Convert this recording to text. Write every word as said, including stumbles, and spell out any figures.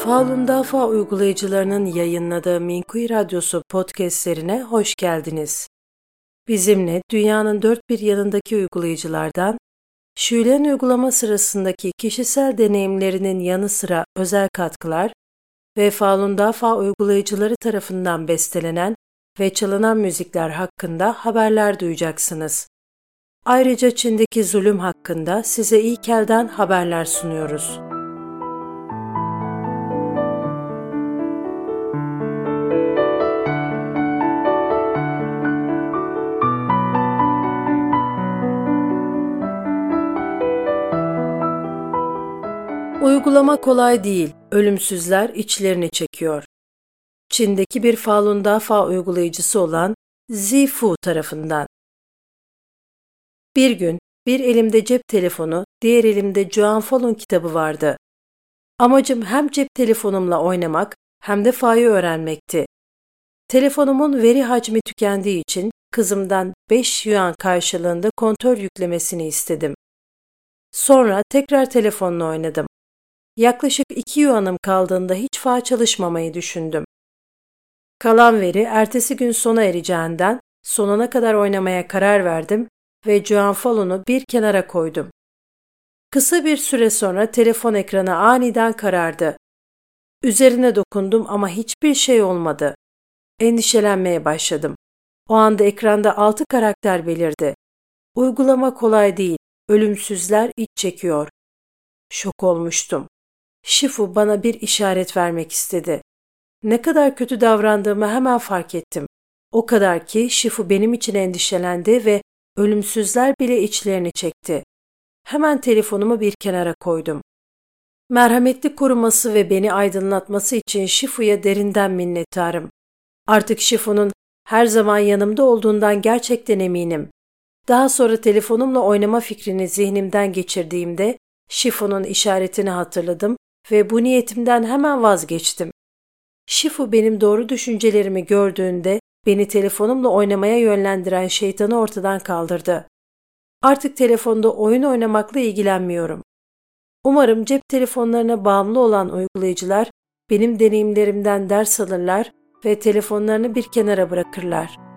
Falun Dafa uygulayıcılarının yayınladığı Minkuy Radyosu podcastlerine hoş geldiniz. Bizimle dünyanın dört bir yanındaki uygulayıcılardan, Şulen uygulama sırasındaki kişisel deneyimlerinin yanı sıra özel katkılar ve Falun Dafa uygulayıcıları tarafından bestelenen ve çalınan müzikler hakkında haberler duyacaksınız. Ayrıca Çin'deki zulüm hakkında size ilk elden haberler sunuyoruz. Uygulama kolay değil, ölümsüzler içlerini çekiyor. Çin'deki bir Falun Dafa uygulayıcısı olan Zifu tarafından. Bir gün bir elimde cep telefonu, diğer elimde Juan Falun kitabı vardı. Amacım hem cep telefonumla oynamak hem de Fa'yı öğrenmekti. Telefonumun veri hacmi tükendiği için kızımdan beş yuan karşılığında kontör yüklemesini istedim. Sonra tekrar telefonla oynadım. Yaklaşık iki yuanım kaldığında hiç Fa çalışmamayı düşündüm. Kalan veri ertesi gün sona ereceğinden sonuna kadar oynamaya karar verdim ve Juan Falun'u bir kenara koydum. Kısa bir süre sonra telefon ekranı aniden karardı. Üzerine dokundum ama hiçbir şey olmadı. Endişelenmeye başladım. O anda ekranda altı karakter belirdi. Uygulama kolay değil, ölümsüzler iç çekiyor. Şok olmuştum. Shifu bana bir işaret vermek istedi. Ne kadar kötü davrandığımı hemen fark ettim. O kadar ki Shifu benim için endişelendi ve ölümsüzler bile içlerini çekti. Hemen telefonumu bir kenara koydum. Merhametli koruması ve beni aydınlatması için Shifu'ya derinden minnettarım. Artık Shifu'nun her zaman yanımda olduğundan gerçekten eminim. Daha sonra telefonumla oynama fikrini zihnimden geçirdiğimde Shifu'nun işaretini hatırladım ve bu niyetimden hemen vazgeçtim. Shifu benim doğru düşüncelerimi gördüğünde beni telefonumla oynamaya yönlendiren şeytanı ortadan kaldırdı. Artık telefonda oyun oynamakla ilgilenmiyorum. Umarım cep telefonlarına bağımlı olan uygulayıcılar benim deneyimlerimden ders alırlar ve telefonlarını bir kenara bırakırlar.